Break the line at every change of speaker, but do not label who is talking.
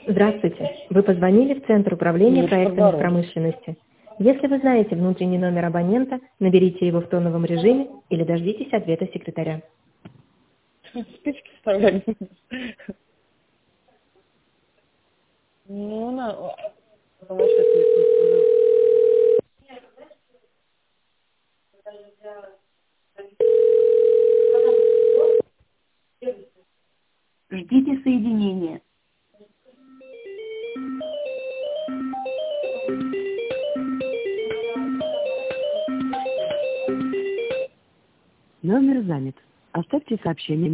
Здравствуйте. Вы позвонили в Центр управления
Лучше
проектами в
наоборот.
промышленности. Если вы знаете внутренний номер абонента, наберите его в тоновом режиме или дождитесь ответа секретаря.
Спички вставлять будешь. Ну, потому что это
Ждите соединения. Номер занят. Оставьте сообщение.